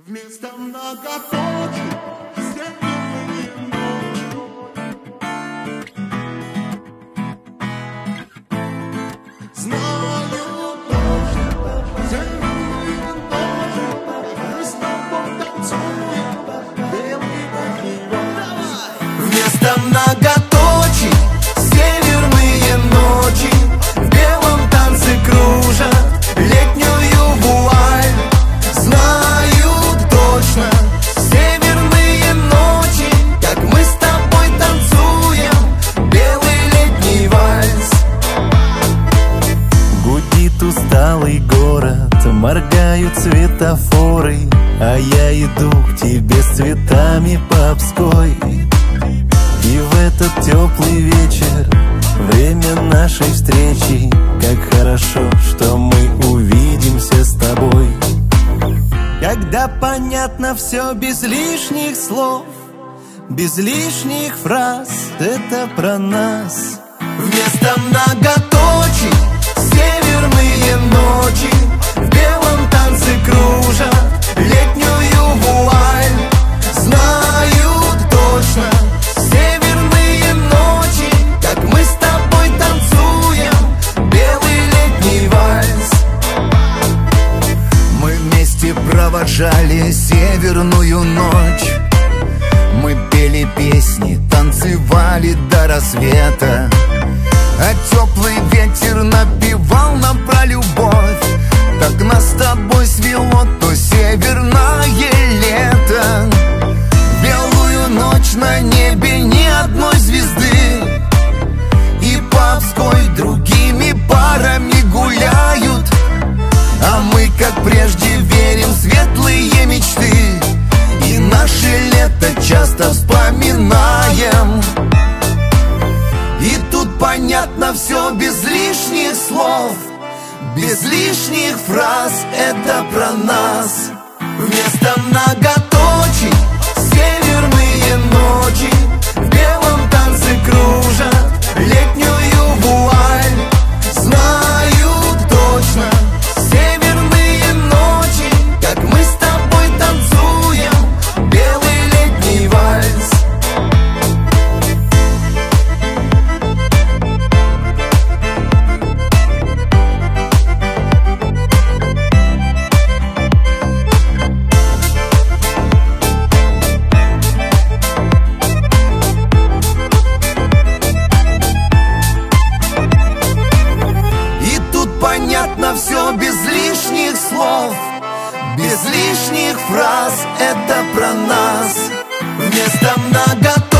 Вместо многоточий северные ночи. Знаю точно, северные ночи. Мы с тобой танцуем белый ночи. Вместо многоточий северные ночи. В белом танце кружат летнюю вуаль. Знаю точно, северные ночи, как мы с тобой танцуем белый летний вальс. Гудит усталый город, моргают светофоры, а я иду к тебе с цветами по Обской. И в этот теплый вечер, время нашей встречи, как хорошо, что мы увидимся с тобой. Когда понятно все без лишних слов, без лишних фраз, это про нас. Вместо многоточий северные ночи. В белом танце кружат летнюю вуаль. Знаю точно, северные ночи, как мы с тобой танцуем белый летний вальс. Мы вместе провожали северную ночь. Мы пели песни, танцевали до рассвета. А теплый ветер напевал нам про любовь. Так нас с тобой свело то северное лето. Белую ночь на небе ни одной звезды. И по Обской другими парами гуляют. А мы, как прежде, верим в светлые мечты. И наше лето часто вспоминаем. И тут понятно все без лишних слов, без лишних фраз, это про нас. Вместо многоточий северные ночи. В белом танце кружат летнюю вуаль. Знаю точно, северные ночи, как мы с тобой танцуем белый летний вальс. И тут понятно все без лишних слов, без лишних фраз, это про нас. Вместо многоточий